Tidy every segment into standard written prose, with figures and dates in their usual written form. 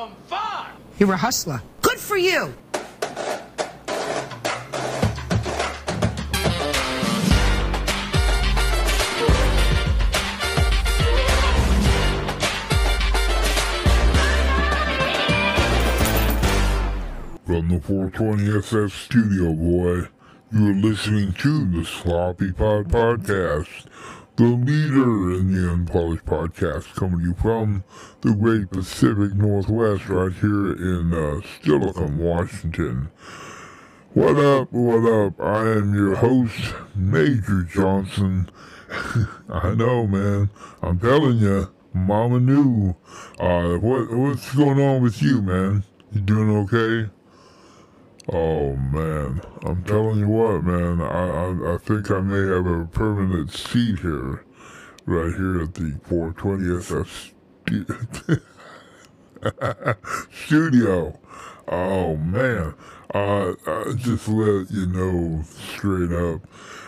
some fun! You're a hustler. Good for you! From the 420SF studio, boy, you are listening to the Sloppy Pod Podcast, the leader in the unpolished podcast, coming to you from the great Pacific Northwest right here in Steilacoom, Washington. What up, what up? I am your host, Major Johnson. I know, man. I'm telling you, Mama knew. What's going on with you, man? You doing okay? Oh man, I'm telling you what, man, I think I may have a permanent seat here, right here at the 420SF studio. Oh man, I just let you know straight up,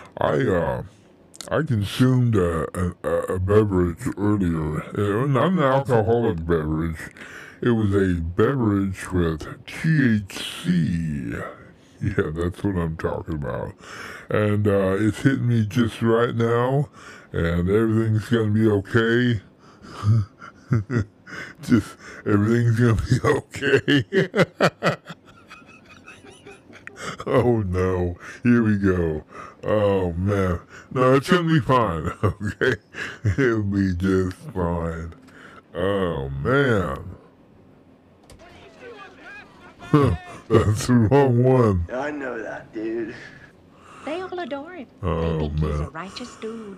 I consumed a beverage earlier, not an alcoholic beverage. It was a beverage with THC. Yeah, that's what I'm talking about. And it's hitting me just right now, and everything's going to be okay. Just everything's going to be okay. Oh no, here we go. Oh man. No, it's going to be fine, okay? It'll be just fine. Oh man. That's the wrong one. I know that, dude. They all adore him. Oh, they think he's a man. righteous dude.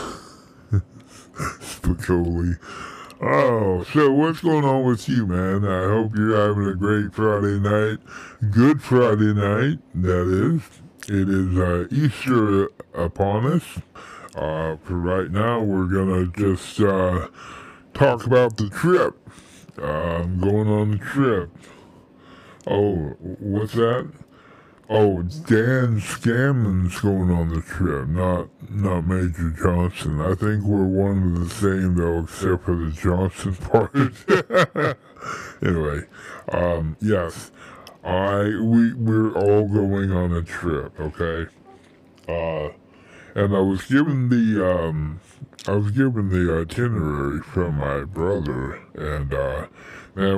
Spicoli. Oh, so what's going on with you, man? I hope you're having a great Friday night. Good Friday night, that is. It is Easter upon us. For right now, we're going to just talk about the trip. I'm going on the trip. Oh, what's that? Oh, Dan Scanlon's going on the trip, not Major Johnson. I think we're one and the same though, except for the Johnson part. Anyway, yes, we're all going on a trip, okay? And I was given the itinerary from my brother, and man,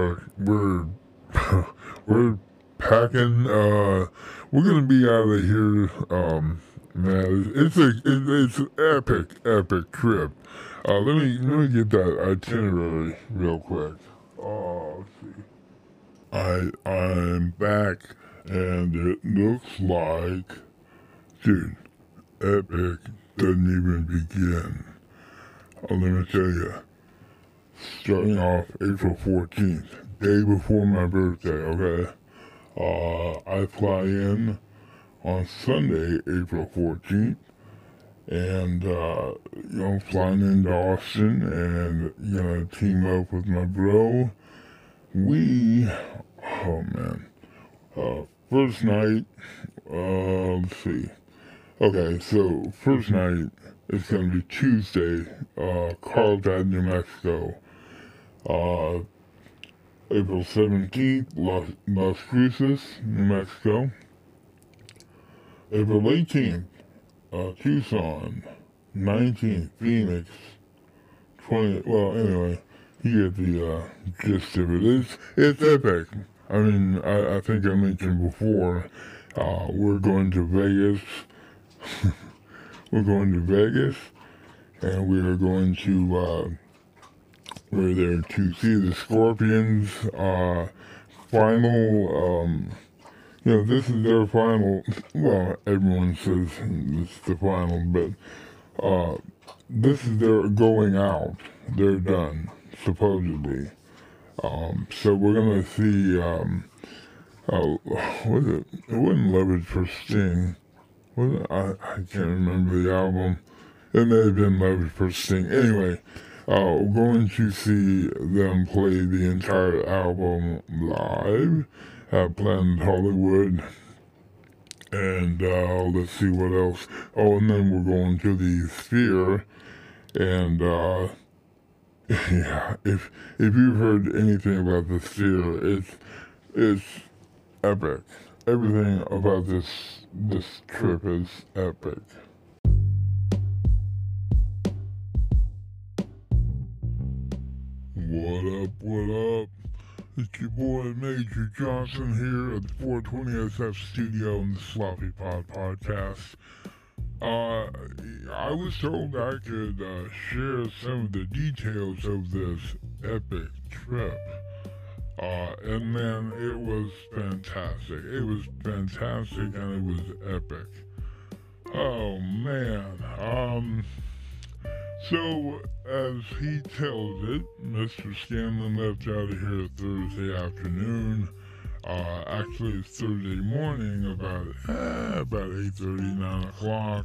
we're packing, we're gonna be out of here, man, it's an epic trip. Let me get that itinerary real quick. Oh, let's see. I'm back, and it looks like, dude, epic doesn't even begin. Let me tell you, starting off April 14th, day before my birthday, okay? I fly in on Sunday, April 14th, and, flying into Austin and, team up with my bro. First night, let's see. Okay, so first night is going to be Tuesday, Carlsbad, New Mexico. April 17th, Las Cruces, New Mexico. April 18th, Tucson. 19th, Phoenix. 20th, well, anyway, you get the gist of it. It's epic. I mean, I think I mentioned before, we're going to Vegas. We're going to Vegas, and we are going to, we're there to see the Scorpions, final, this is their final, well, everyone says it's the final, but, this is their going out. They're done, supposedly. So we're gonna see, what is it? It wasn't Leverage for Sting. I can't remember the album. It may have been Leverage for Sting. Anyway, we're going to see them play the entire album live at Planet Hollywood. And let's see what else. Oh, and then we're going to the Sphere. And Yeah, if you've heard anything about this theater, it's epic. Everything about this trip is epic. What up, what up? It's your boy Major Johnson here at the 420 SF studio in the Sloppy Pod podcast. I was told I could share some of the details of this epic trip. And man, it was fantastic. It was fantastic and it was epic. Oh man. So, as he tells it, Mr. Scanlon left out of here Thursday afternoon. Actually, it's Thursday morning, about 8:30, 9 o'clock.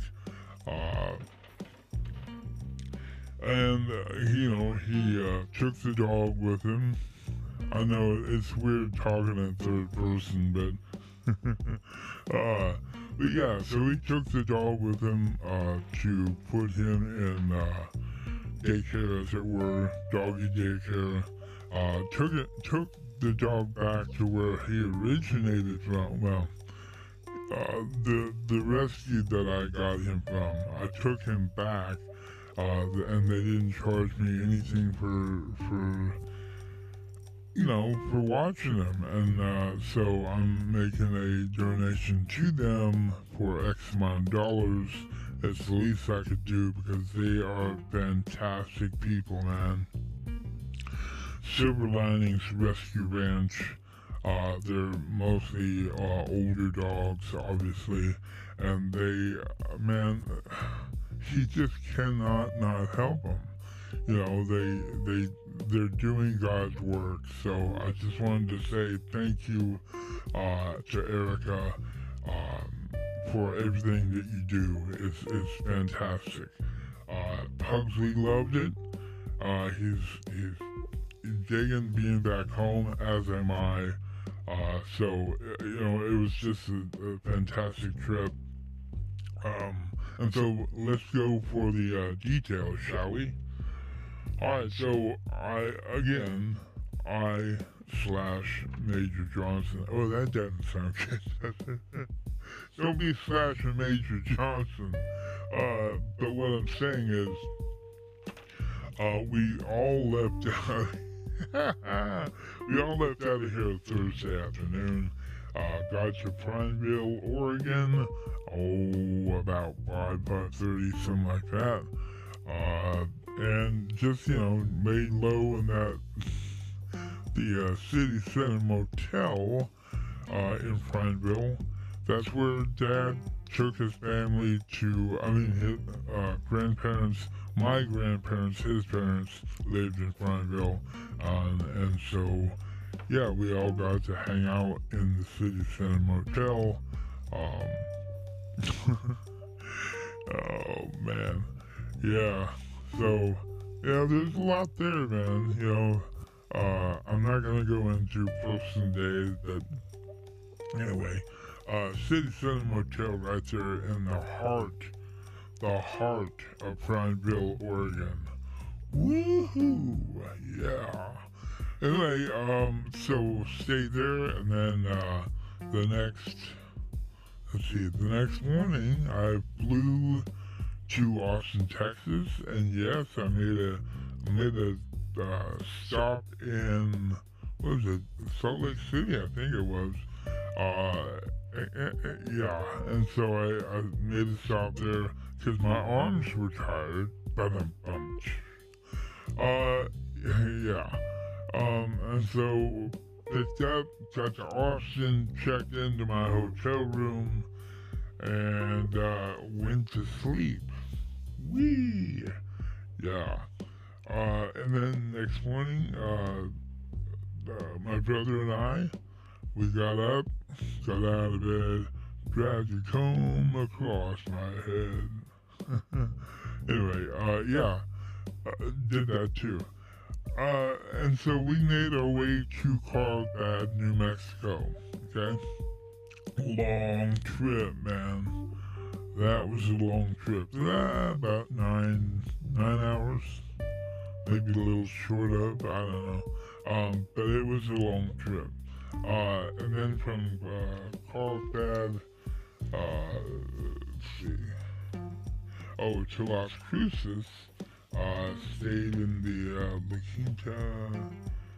He took the dog with him. I know it's weird talking in third person, but yeah, so he took the dog with him to put him in daycare, as it were, doggy daycare. Took the dog back to where he originated from. Well, the rescue that I got him from. I took him back, and they didn't charge me anything for watching him. And so I'm making a donation to them for X amount of dollars. It's the least I could do because they are fantastic people, man. Silver Linings Rescue Ranch. They're mostly older dogs, obviously, and he just cannot not help them. They're doing God's work. So I just wanted to say thank you to Erica for everything that you do. It's fantastic. Pugsley loved it. He's digging being back home, as am I. So it was just a fantastic trip. And so let's go for the details, shall we? Alright, so I/Major Johnson. Oh, that doesn't sound good. Don't be slashing Major Johnson. But what I'm saying is, we all left out of here Thursday afternoon. Got to Prineville, Oregon. About 5:30, something like that. And just, laid low in the City Center Motel in Prineville. That's where Dad took his family to, his grandparents, my grandparents, his parents lived in Prineville. And so, yeah, we all got to hang out in the City Center Motel. Oh, man. Yeah. So, there's a lot there, man. I'm not gonna go into person days, but anyway, City Center Motel right there in the heart of Prineville, Oregon. Woohoo! Yeah. Anyway, so stayed there, and then the next morning I flew to Austin, Texas, and yes, I made a stop in, what was it, Salt Lake City, I think it was. Yeah, and so I made a stop there because my arms were tired. Yeah. And so picked up, got to Austin, checked into my hotel room, and went to sleep. Whee! Yeah. And then next morning, my brother and I, we got up, got out of bed, dragged a comb across my head. Anyway, yeah, did that too. And so we made our way to Carlsbad, New Mexico, okay? Long trip, man. That was a long trip. About 9 hours. maybe a little short of, I don't know. But it was a long trip. And then from Carlsbad, let's see, to Las Cruces, stayed in the La Quinta,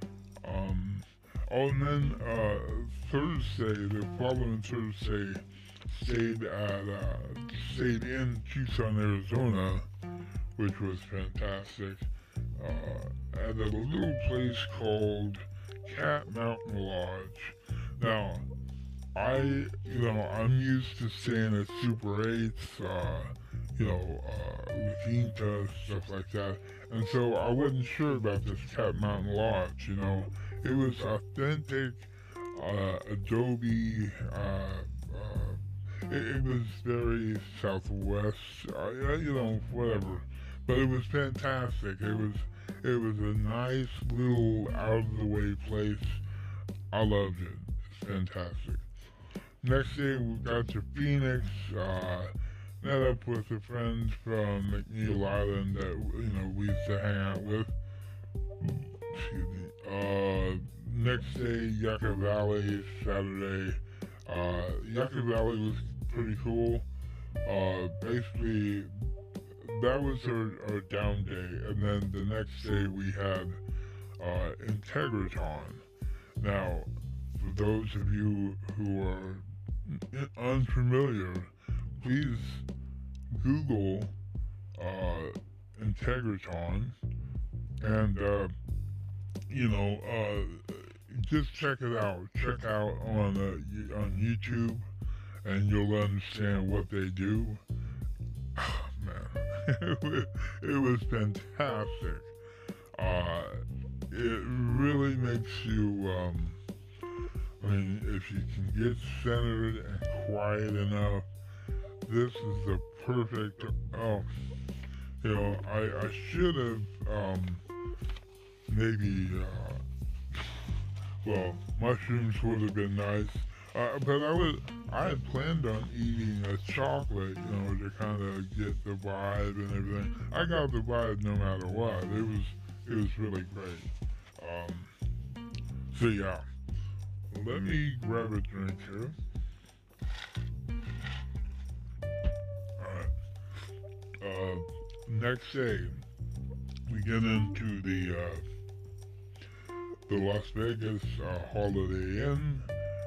and then the following Thursday, stayed in Tucson, Arizona, which was fantastic, at a little place called Cat Mountain Lodge. Now, I'm used to staying at Super 8s, La Quinta, stuff like that, and so I wasn't sure about this Cat Mountain Lodge. It was authentic, adobe, it was very Southwest, whatever. But it was fantastic. It was a nice little out of the way place. I loved it. It's fantastic. Next day we got to Phoenix. Met up with a friend from McNeil Island that we used to hang out with. Excuse me. Next day, Yucca Valley, Saturday. Yucca Valley was pretty cool. Basically, that was our down day, and then the next day we had Integratron. Now, for those of you who are unfamiliar, please Google Integratron and just check it out. Check out on YouTube, and you'll understand what they do. Oh, man, it was fantastic. It really makes you. If you can get centered and quiet enough, this is the perfect. I should have maybe. Mushrooms would have been nice. But I had planned on eating a chocolate, to kind of get the vibe and everything. I got the vibe no matter what. It was really great. So yeah, let me grab a drink here. Alright. Next day, we get into the Las Vegas Holiday Inn.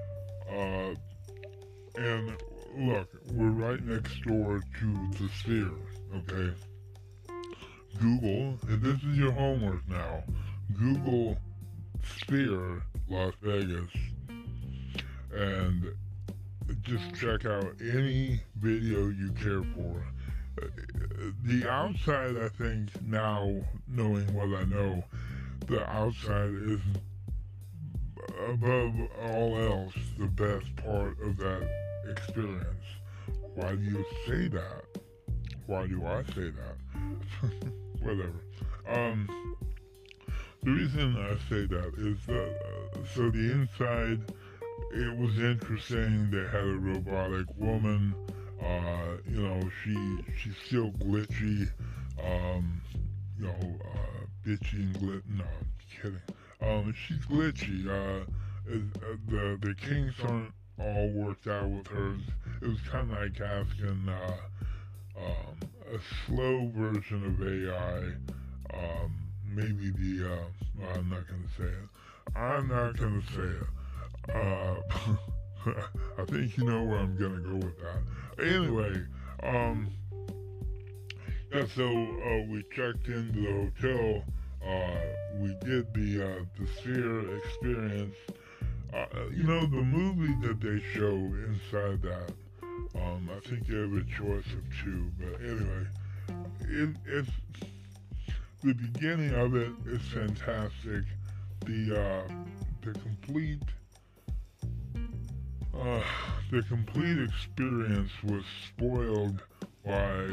And look, we're right next door to the Sphere, okay? Google, and this is your homework now, Google Sphere Las Vegas, and just check out any video you care for. The outside, I think, now, knowing what I know, the outside is above all else the best part of that experience. Why do you say that? Why do I say that? Whatever. The reason I say that is that so the inside, it was interesting. They had a robotic woman. She's still glitchy. Bitchy and no, kidding. She's glitchy. The kinks aren't all worked out with hers. It was kind of like asking a slow version of AI. Maybe I'm not gonna say it. I'm not gonna say it. I think you know where I'm gonna go with that. Anyway, so we checked into the hotel. We did the Sphere experience. The movie that they show inside that, I think you have a choice of two, but anyway, it's the beginning of it is fantastic. The complete experience was spoiled by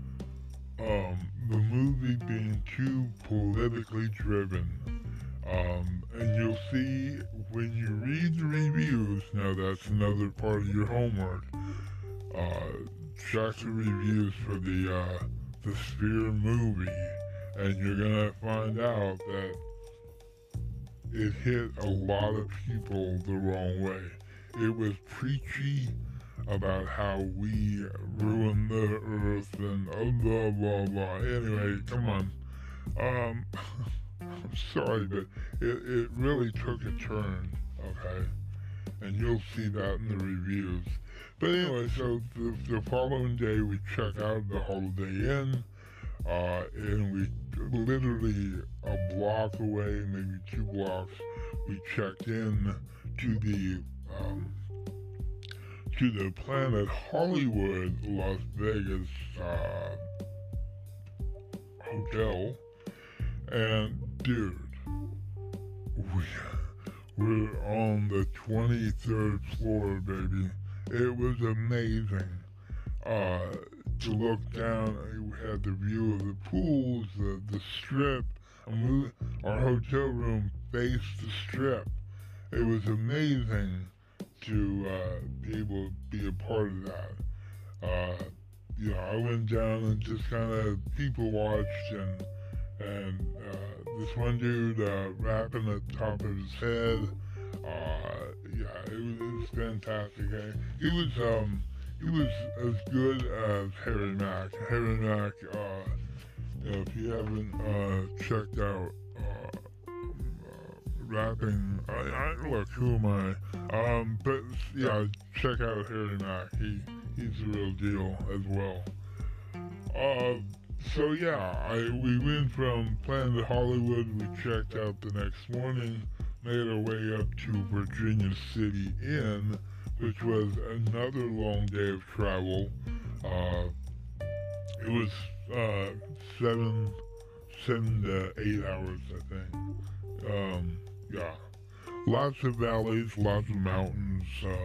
the movie being too politically driven. And you'll see when you read the reviews, now that's another part of your homework, check the reviews for the Sphere movie, and you're gonna find out that it hit a lot of people the wrong way. It was preachy about how we ruined the earth and blah blah blah. Anyway, come on. I'm sorry, but it really took a turn, okay? And you'll see that in the reviews. But anyway, so the following day we check out the Holiday Inn, and we literally a block away, maybe 2 blocks, we checked in to the Planet Hollywood Las Vegas hotel, and dude, we're on the 23rd floor, baby. It was amazing. To look down, we had the view of the pools, the strip. Our hotel room faced the strip. It was amazing to be able to be a part of that. I went down and just kind of people watched, and this one dude rapping at the top of his head. It was fantastic. He was as good as Harry Mack. Harry Mack, if you haven't checked out rapping, look, who am I? But yeah, check out Harry Mack. He's the real deal as well. So yeah, we went from Planet Hollywood. We checked out the next morning, made our way up to Virginia City Inn, which was another long day of travel. It was 7 to 8 hours, I think. Yeah, lots of valleys, lots of mountains.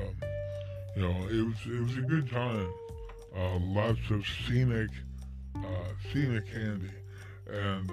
It was a good time. Lots of scenic candy, and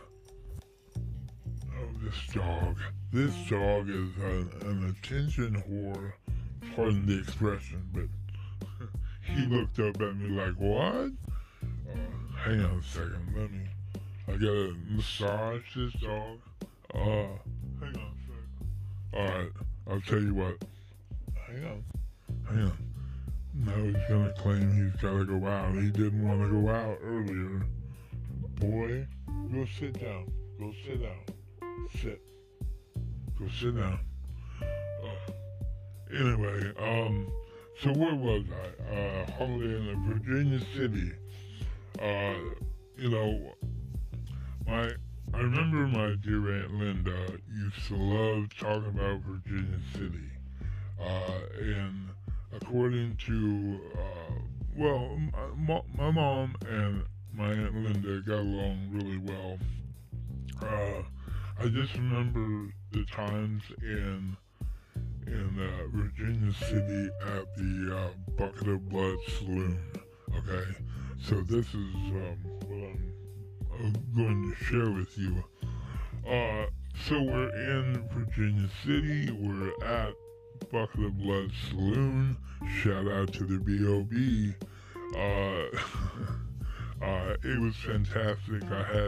this dog is an attention whore. Pardon the expression, but he looked up at me like, what? Hang on a second, I gotta massage this dog. Hang on a second. Alright, I'll tell you what. Hang on. Now he's gonna claim he's gotta go out. He didn't want to go out earlier. Boy, go sit down. Go sit down. Go sit down. Anyway, so where was I? Holiday Inn in Virginia City. I remember my dear Aunt Linda used to love talking about Virginia City. And according to, my mom and my Aunt Linda got along really well. I just remember the times in Virginia City at the Bucket of Blood Saloon. Okay, so this is what I'm going to share with you. So we're in Virginia City. We're at Bucket of Blood Saloon. Shout out to the B.O.B. It was fantastic.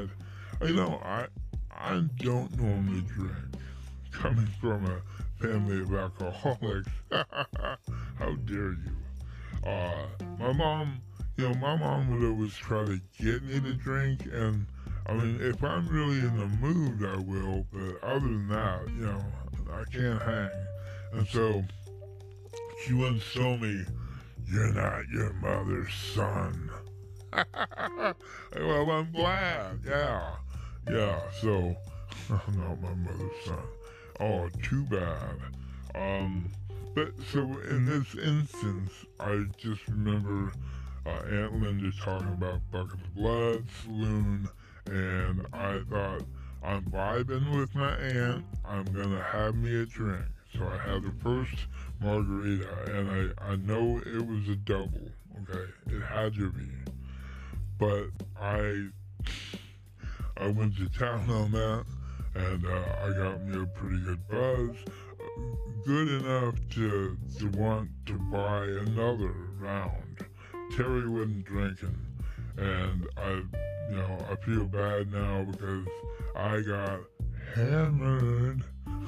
I don't normally drink. Coming from a family of alcoholics, how dare you? My mom would always try to get me to drink, and if I'm really in the mood, I will, but other than that, I can't hang. And so, she once told me, "You're not your mother's son." Well, I'm glad, yeah, so, I'm not my mother's son. Oh, too bad. But so in this instance, I just remember Aunt Linda talking about Bucket of Blood Saloon, and I thought, I'm vibing with my aunt, I'm gonna have me a drink. So I had the first margarita, and I know it was a double, okay? It had to be. But I went to town on that, and I got me a pretty good buzz, good enough to want to buy another round. Terry wasn't drinking, and I feel bad now because I got hammered.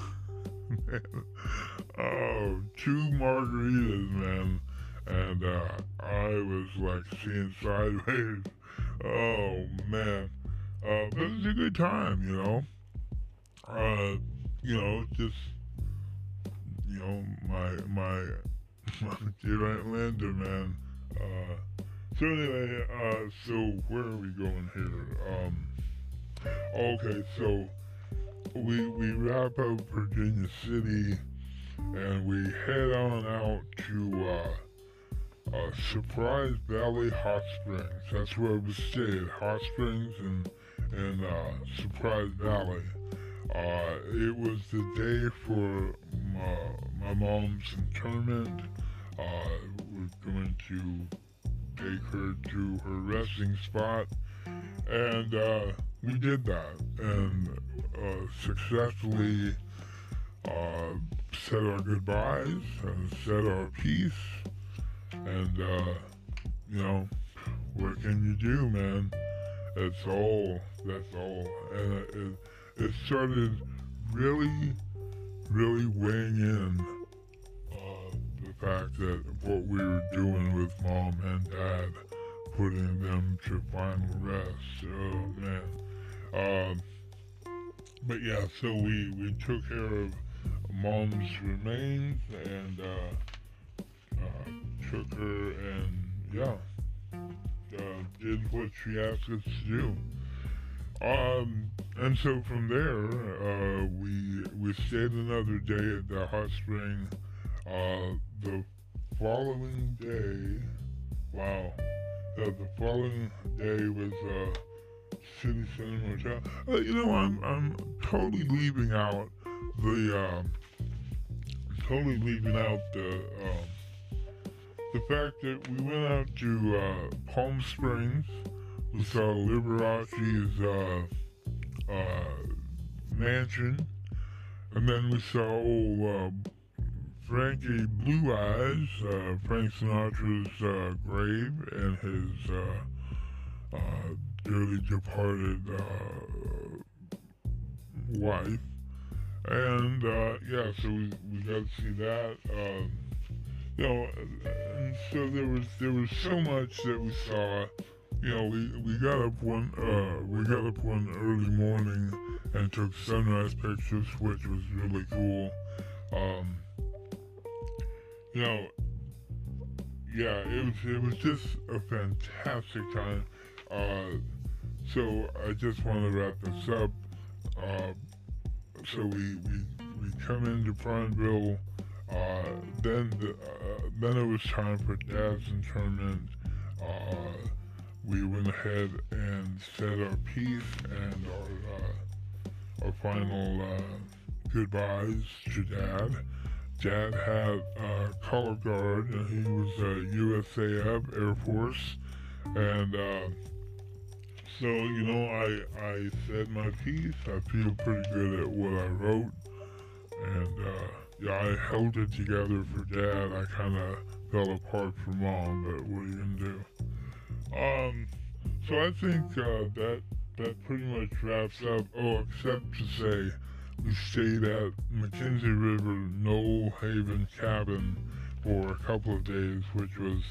Oh, 2 margaritas, man, and I was like seeing sideways. Oh man, but it's a good time, just my dear Aunt Linda, man. So anyway, so where are we going here? Okay, so we wrap up Virginia City, and we head on out to Surprise Valley Hot Springs. That's where we stayed, Hot Springs and Surprise Valley. It was the day for my mom's interment. We're going to take her to her resting spot, and we did that, and successfully said our goodbyes and said our piece, and what can you do, man? That's all, and it started really weighing in the fact that what we were doing with Mom and Dad, putting them to final rest. Oh man. But yeah, so we took care of Mom's remains and took her and did what she asked us to do. And so from there, we stayed another day at the hot spring. The following day, the following day was City Center Motel. I'm totally leaving out the fact that we went out to Palm Springs. We saw Liberace's mansion, and then we saw old Frankie Blue Eyes, Frank Sinatra's grave, and his dearly departed wife. And so we got to see that. And so there was so much that we saw. We got up one early morning and took sunrise pictures, which was really cool. It was just a fantastic time. So I just want to wrap this up. So we come into Prineville. Then it was time for Dad's interment. We went ahead and said our piece and our final goodbyes to Dad. Dad had a color guard, and he was a USAF Air Force, and I said my piece. I feel pretty good at what I wrote, and I held it together for Dad. I kind of fell apart for Mom, but what are you gonna do? So I think that pretty much wraps up. Oh, except to say, we stayed at McKenzie River Knoll Haven Cabin for a couple of days, which was,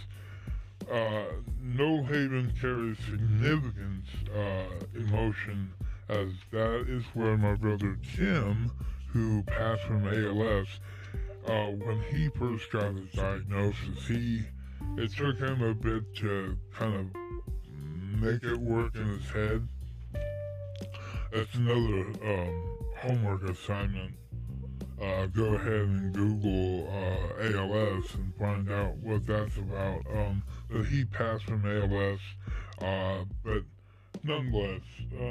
Knoll Haven carries significant emotion, as that is where my brother Tim, who passed from ALS, when he first got his diagnosis, it took him a bit to kind of make it work in his head. That's another homework assignment. Go ahead and Google ALS and find out what that's about. But he passed from ALS, but nonetheless,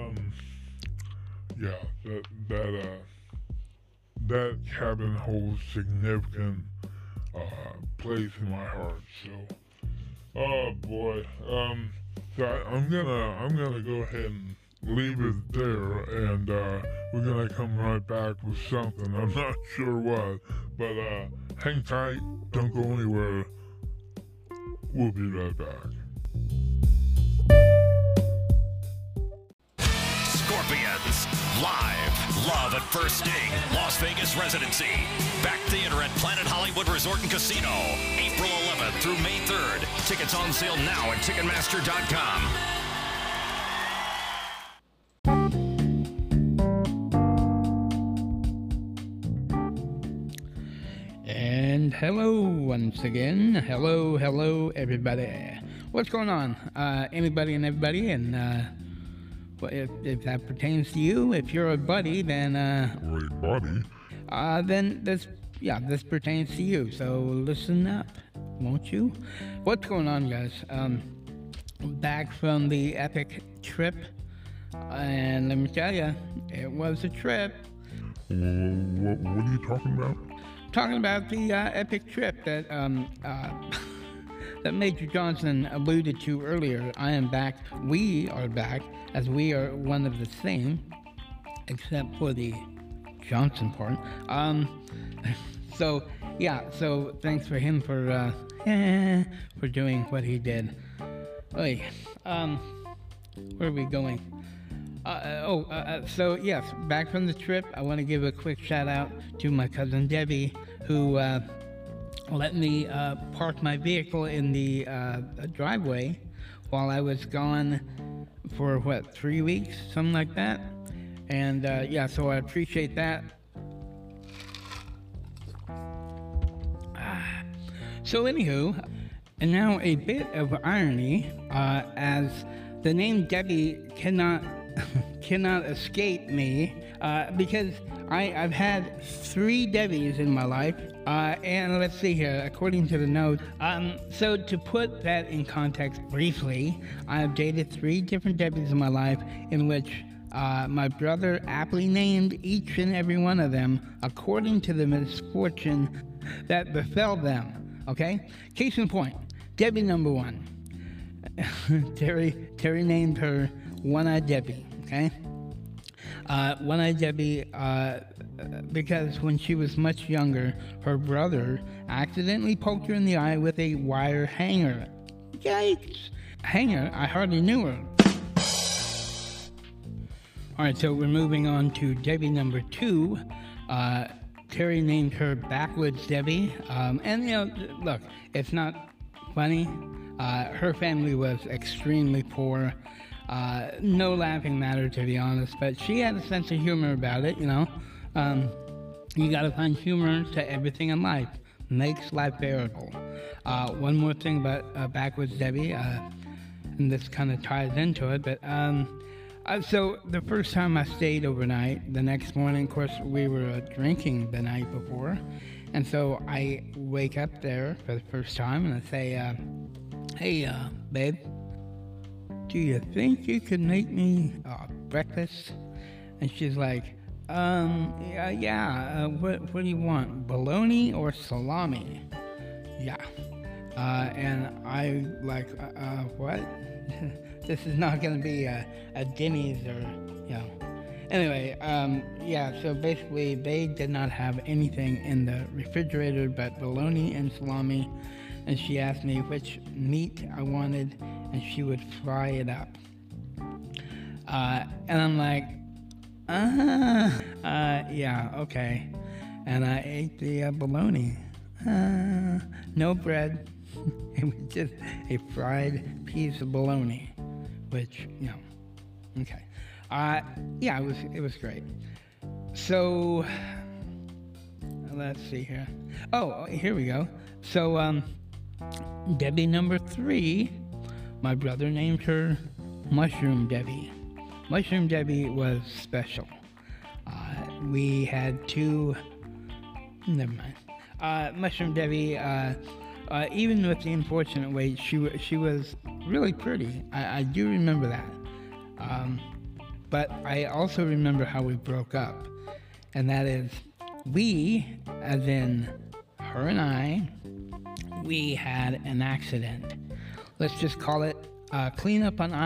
that cabin holds significant place in my heart. So, oh boy, so I'm gonna go ahead and leave it there, and we're gonna come right back with something. I'm not sure what, but hang tight, don't go anywhere. We'll be right back. Scorpions. Live. Love at First Sting. Las Vegas residency. Back Theater at Planet Hollywood Resort and Casino. April 11th through May 3rd. Tickets on sale now at Ticketmaster.com. And hello once again. Hello, everybody. What's going on? Anybody and everybody, and well, if that pertains to you, if you're a buddy, then Great buddy. then this pertains to you. So listen up, won't you? What's going on, guys? Back from the epic trip, and let me tell you, it was a trip. What are you talking about? Talking about the epic trip that that Major Johnson alluded to earlier. I am back. We are back, as we are one of the same, except for the Johnson part. So thanks for him for doing what he did. Oy, where are we going? So yes, back from the trip, I want to give a quick shout out to my cousin Debbie, who let me park my vehicle in the driveway while I was gone for 3 weeks, something like that. And so I appreciate that. So anywho, and now a bit of irony, as the name Debbie cannot escape me, because I've had 3 Debbies in my life, and let's see here, according to the note, so to put that in context briefly, I've dated 3 different Debbies in my life, in which my brother aptly named each and every one of them according to the misfortune that befell them, okay? Case in point, Debbie number 1. Terry named her One-Eyed Debbie, okay? One-Eyed Debbie, because when she was much younger, her brother accidentally poked her in the eye with a wire hanger. Yikes! Hanger? I hardly knew her. Alright, so we're moving on to Debbie number 2. Terry named her Backwoods Debbie. And, look, it's not funny. Her family was extremely poor. No laughing matter, to be honest, but she had a sense of humor about it, You gotta find humor to everything in life. Makes life bearable. One more thing about Backwoods Debbie, and this kind of ties into it, but so the first time I stayed overnight, the next morning, of course, we were drinking the night before, and so I wake up there for the first time and I say, hey, babe, do you think you could make me breakfast? And she's like, what do you want, bologna or salami? Yeah. And I like, what? This is not gonna be a Denny's or, Anyway, so basically they did not have anything in the refrigerator but bologna and salami, and she asked me which meat I wanted, and she would fry it up. And I'm like, yeah, okay. And I ate the bologna. No bread. It was just a fried piece of bologna, which, okay. It was great. So, let's see here. Oh, here we go. So, Debbie number 3, my brother named her Mushroom Debbie. Mushroom Debbie was special. We had 2, never mind. Mushroom Debbie, even with the unfortunate weight, she was really pretty. I do remember that. But I also remember how we broke up. And that is, we, as in her and I, we had an accident. Let's just call it cleanup on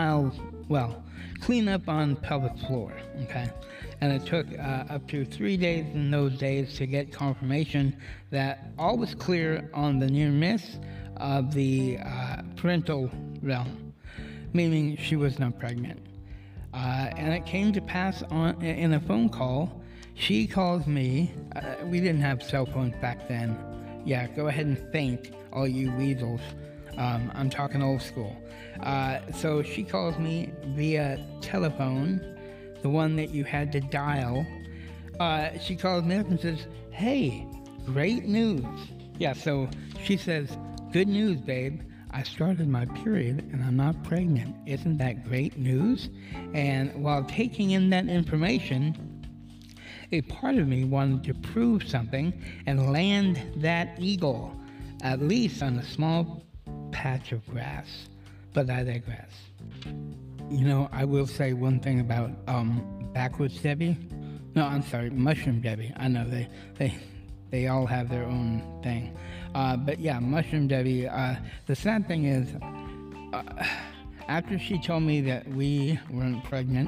pelvic floor, okay? And it took up to 3 days in those days to get confirmation that all was clear on the near miss of the parental realm, meaning she was not pregnant. And it came to pass in a phone call. She calls me. We didn't have cell phones back then. Yeah, go ahead and faint, all you weasels. I'm talking old school. So she calls me via telephone, the one that you had to dial. She calls me up and says, "Hey, great news." Yeah, so she says, "Good news, babe. I started my period and I'm not pregnant. Isn't that great news?" And while taking in that information, a part of me wanted to prove something and land that eagle, at least on a small patch of grass. But I digress. You know, I will say one thing about Backwoods Debbie. No, I'm sorry, Mushroom Debbie. I know they all have their own thing. But yeah, Mushroom Debbie, the sad thing is, after she told me that we weren't pregnant,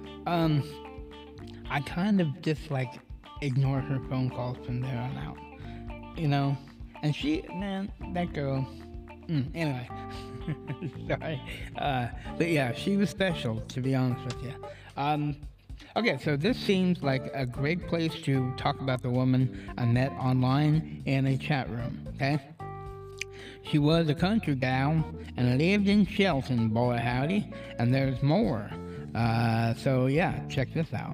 I kind of just like ignored her phone calls from there on out, you know? And that girl, anyway, sorry. But yeah, she was special, to be honest with you. Okay, so this seems like a great place to talk about the woman I met online in a chat room, okay? She was a country gal and lived in Shelton, boy howdy, and there's more. So yeah, check this out.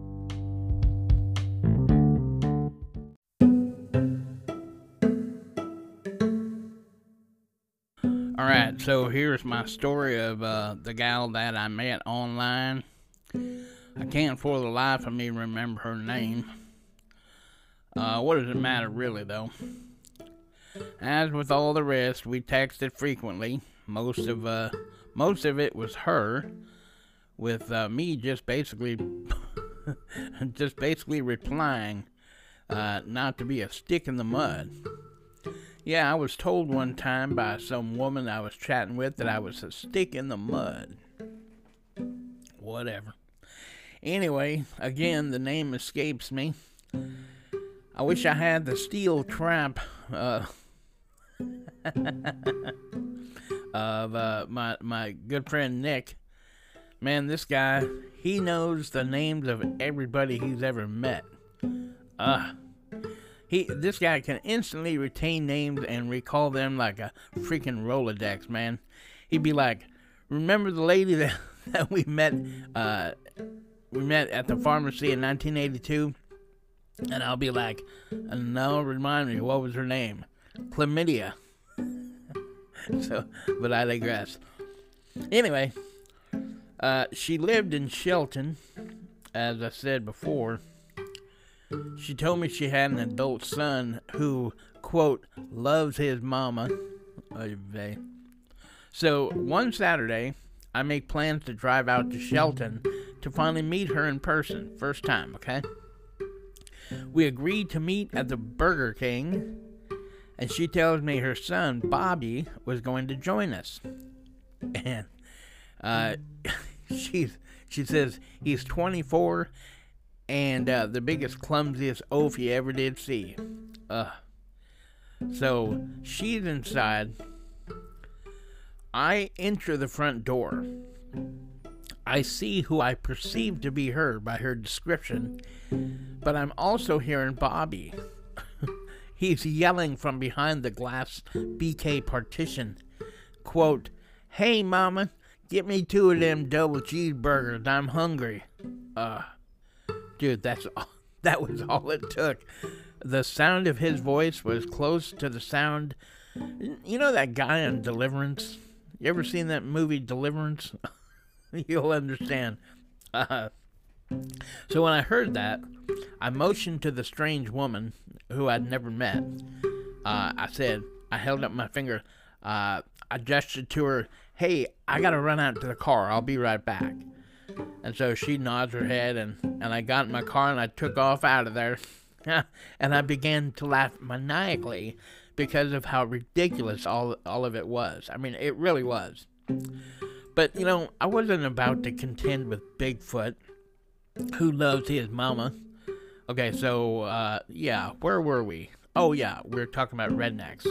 Alright, so here's my story of the gal that I met online. I can't for the life of me remember her name. What does it matter really, though? As with all the rest, we texted frequently. Most of it was her, with me just basically replying not to be a stick in the mud. Yeah, I was told one time by some woman I was chatting with that I was a stick in the mud. Whatever. Anyway, again, the name escapes me. I wish I had the steel trap of my good friend Nick. Man, this guy, he knows the names of everybody he's ever met. This guy can instantly retain names and recall them like a freaking Rolodex, man. He'd be like, "Remember the lady that we met at the pharmacy in 1982? And I'll be like, "No, remind me, what was her name?" Chlamydia. But I digress. Anyway, she lived in Shelton, as I said before. She told me she had an adult son who, quote, loves his mama. So one Saturday, I make plans to drive out to Shelton to finally meet her in person. First time, okay? We agreed to meet at the Burger King, and she tells me her son, Bobby, was going to join us. And she says he's 24 and the biggest, clumsiest oaf you ever did see. So she's inside. I enter the front door. I see who I perceive to be her by her description, but I'm also hearing Bobby. He's yelling from behind the glass BK partition, quote, "Hey, mama, get me 2 of them double cheeseburgers. I'm hungry." Dude, that was all it took. The sound of his voice was close to the sound. You know that guy on Deliverance? You ever seen that movie Deliverance? You'll understand. So when I heard that, I motioned to the strange woman who I'd never met. I held up my finger. I gestured to her, "Hey, I gotta run out to the car. I'll be right back." And so she nods her head, and I got in my car and I took off out of there. And I began to laugh maniacally because of how ridiculous all of it was. I mean, it really was. But, you know, I wasn't about to contend with Bigfoot, who loves his mama. Okay, so, yeah, where were we? Oh, yeah, we were talking about rednecks.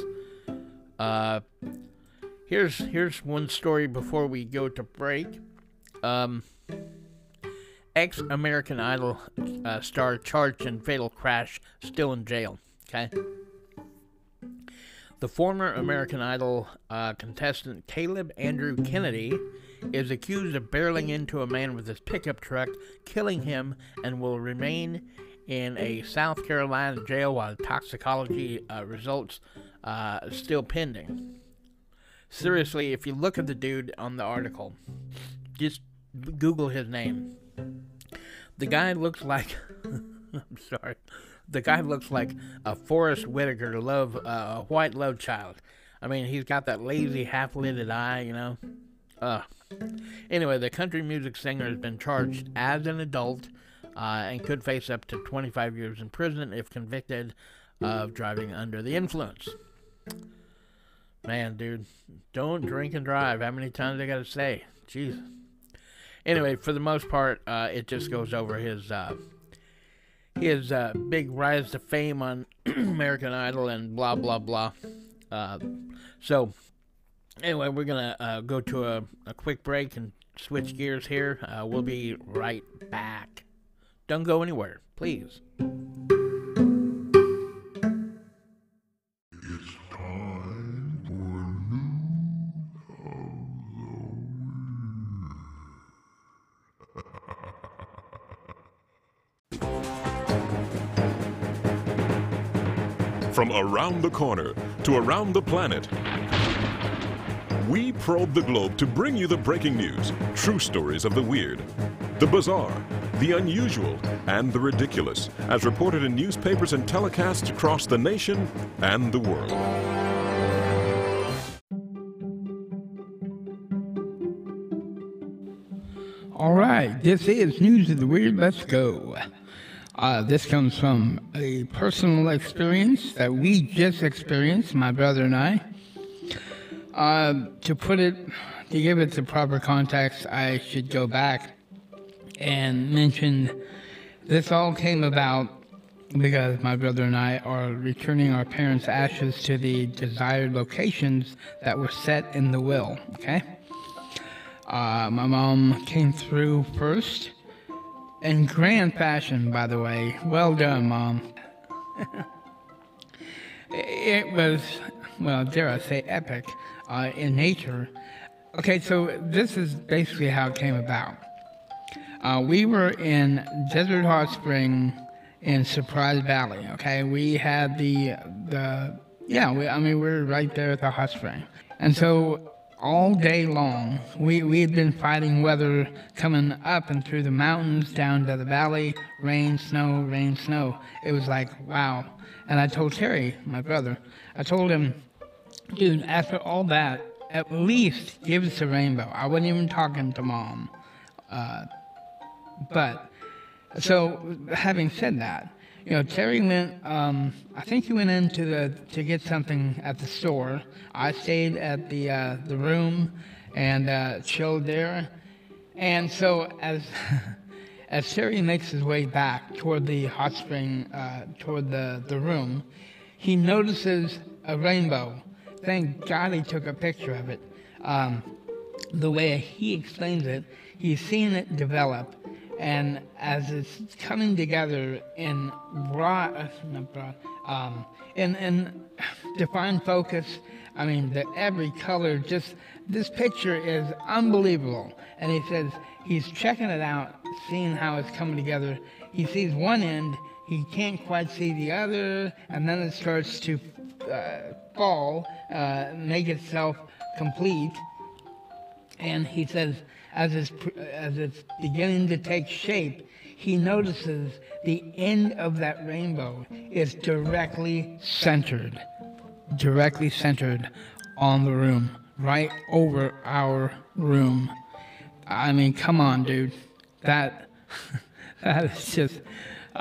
Here's one story before we go to break. ex-American Idol star charged in fatal crash, still in jail. Okay. The former American Idol contestant Caleb Andrew Kennedy is accused of barreling into a man with his pickup truck, killing him, and will remain in a South Carolina jail while toxicology results still pending. Seriously, if you look at the dude on the article, just Google his name. The guy looks like I'm sorry. The guy looks like a Forrest Whitaker white love child. I mean, he's got that lazy, half-lidded eye, you know. Anyway, the country music singer has been charged as an adult and could face up to 25 years in prison if convicted of driving under the influence. Man, dude, don't drink and drive. How many times I gotta say? Jesus. Anyway, for the most part, it just goes over his big rise to fame on American Idol and blah, blah, blah. So, anyway, we're going to go to a quick break and switch gears here. We'll be right back. Don't go anywhere, please. It's time for a news of the week. From around the corner to around the planet, we probe the globe to bring you the breaking news, true stories of the weird, the bizarre, the unusual, and the ridiculous, as reported in newspapers and telecasts across the nation and the world. All right, this is News of the Weird. Let's go. This comes from a personal experience that we just experienced, my brother and I. To give it the proper context, I should go back and mention this all came about because my brother and I are returning our parents' ashes to the desired locations that were set in the will, okay? My mom came through first, in grand fashion, by the way. Well done, Mom. It was, well, dare I say, epic in nature. Okay, so this is basically how it came about. We were in Desert Hot Spring in Surprise Valley, okay? We had we were right there at the hot spring. And so all day long, we had been fighting weather coming up and through the mountains, down to the valley, rain, snow. It was like, wow. And I told Terry, my brother, I told him, dude, after all that, at least give us a rainbow. I wasn't even talking to Mom. But, so, having said that, you know, Terry went, I think he went in to get something at the store. I stayed at the room and chilled there. And so, as Terry makes his way back toward the hot spring, toward the room, he notices a rainbow. Thank God he took a picture of it. The way he explains it, he's seen it develop. And as it's coming together in in defined focus, I mean, every color, just, this picture is unbelievable. And he says he's checking it out, seeing how it's coming together. He sees one end, he can't quite see the other, and then it starts to fall, make itself complete. And he says, as it's beginning to take shape, he notices the end of that rainbow is directly centered on the room, right over our room. I mean, come on, dude. That is just,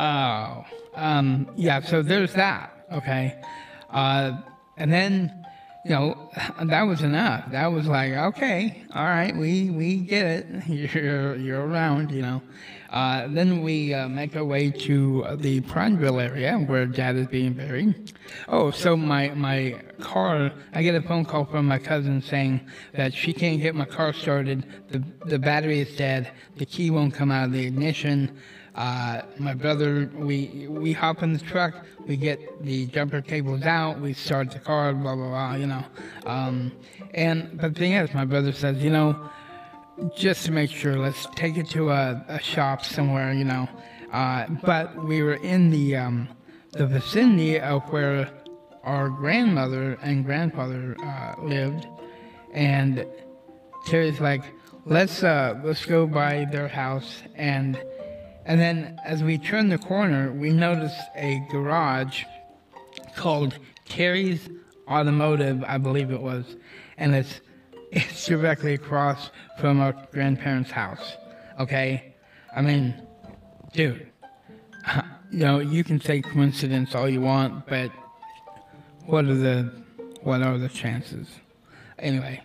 yeah, so there's that, okay? And then that was enough. That was like, okay, all right, we get it. You're around, Then we make our way to the Prineville area where Dad is being buried. Oh, so my car, I get a phone call from my cousin saying that she can't get my car started. The battery is dead. The key won't come out of the ignition. My brother, we hop in the truck, we get the jumper cables out, we start the car, blah, blah, blah, but the thing is, my brother says, just to make sure, let's take it to a shop somewhere, but we were in the vicinity of where our grandmother and grandfather lived, and Terry's like, let's go by their house, and then as we turned the corner, we noticed a garage called Terry's Automotive, I believe it was, and it's directly across from our grandparents' house, okay? I mean, dude, you can say coincidence all you want, but what are the chances? Anyway,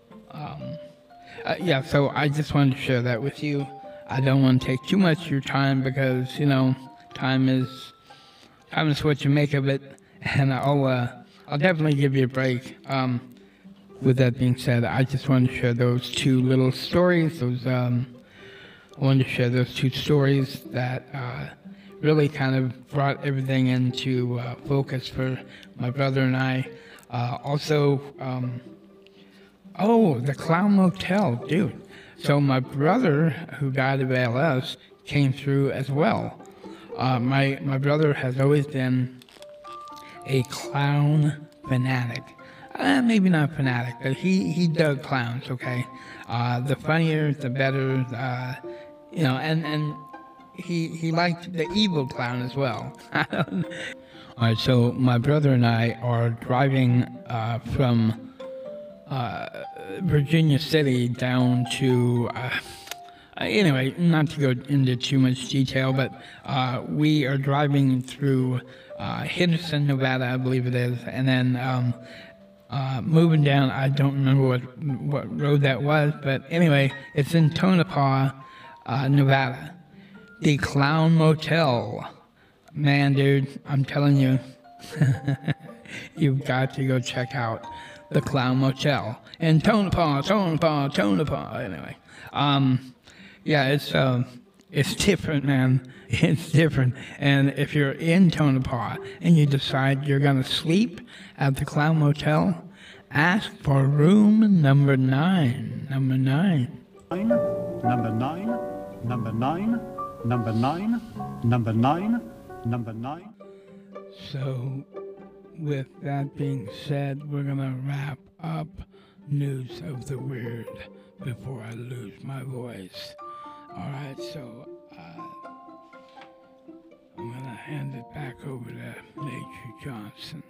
so I just wanted to share that with you. I don't want to take too much of your time because, time is what you make of it, and I'll definitely give you a break. With that being said, I just wanted to share those two little stories. I wanted to share those two stories that really kind of brought everything into focus for my brother and I. Also, the Clown Motel, dude. So my brother, who died of ALS, came through as well. My brother has always been a clown fanatic. Maybe not fanatic, but he dug clowns, okay? The funnier, the better, and he liked the evil clown as well. All right, so my brother and I are driving from Virginia City down to, anyway, not to go into too much detail, but we are driving through Henderson, Nevada, I believe it is, and then moving down, I don't remember what road that was, but anyway, it's in Tonopah, Nevada. The Clown Motel. Man, dude, I'm telling you, you've got to go check out the Clown Motel in Tonopah. Anyway, it's different, man. It's different. And if you're in Tonopah and you decide you're gonna sleep at the Clown Motel, ask for room number 9. Number 9. Number 9. Number 9. Number 9. Number 9. Number 9. So, with that being said, we're gonna wrap up News of the Weird before I lose my voice. Alright, so I'm gonna hand it back over to Major Johnson.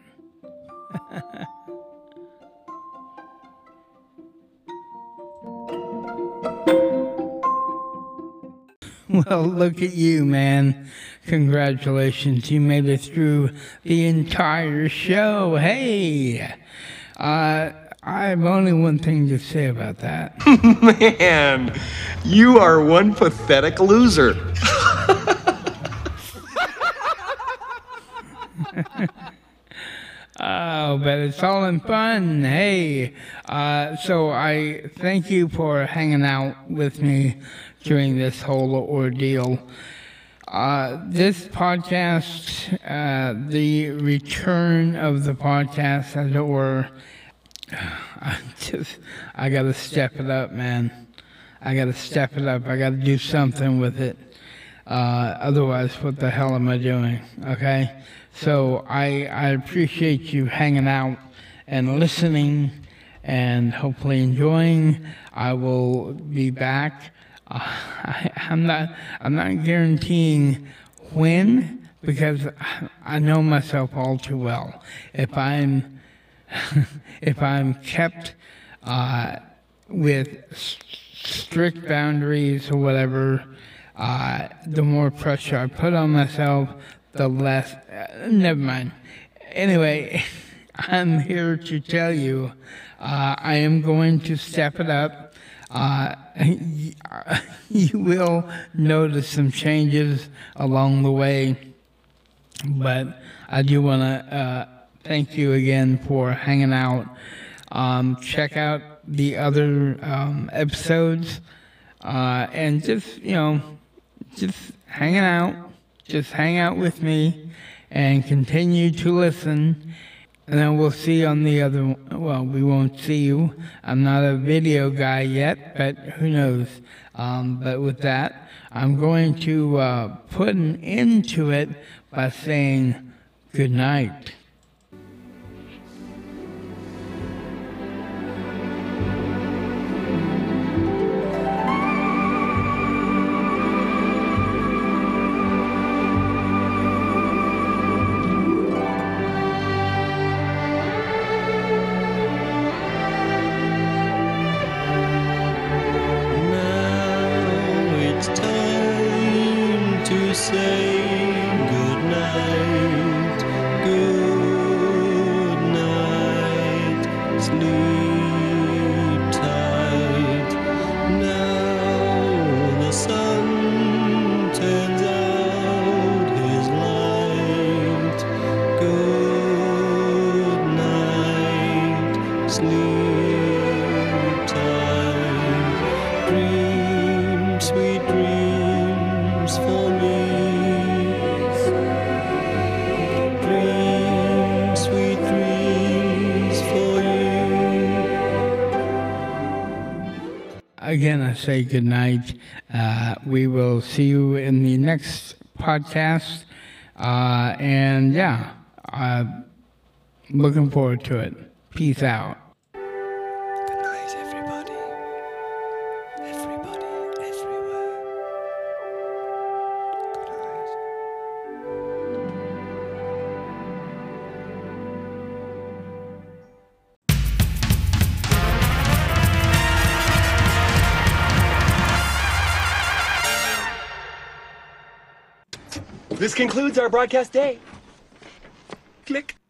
Well, look at you, man. Congratulations, you made it through the entire show. Hey! I have only one thing to say about that. Man, you are one pathetic loser. Oh, but it's all in fun. Hey, so I thank you for hanging out with me during this whole ordeal. This podcast, the return of the podcast, as it were, I gotta step it up, man. I gotta step it up. I gotta do something with it. Otherwise, what the hell am I doing? Okay? So I appreciate you hanging out and listening and hopefully enjoying. I will be back. I'm not guaranteeing when, because I know myself all too well. If I'm kept with strict boundaries or whatever, the more pressure I put on myself, the less. Never mind. Anyway, I'm here to tell you, I am going to step it up. You will notice some changes along the way, but I do want to thank you again for hanging out. Check out the other episodes, and just hanging out. Just hang out with me and continue to listen. And then we'll see you on the other one. Well, we won't see you. I'm not a video guy yet, but who knows. But with that, I'm going to put an end to it by saying good night. Again, I say good night. We will see you in the next podcast. And yeah, looking forward to it. Peace out. Good night, everybody. Everybody, everywhere. Good This concludes our broadcast day. Click.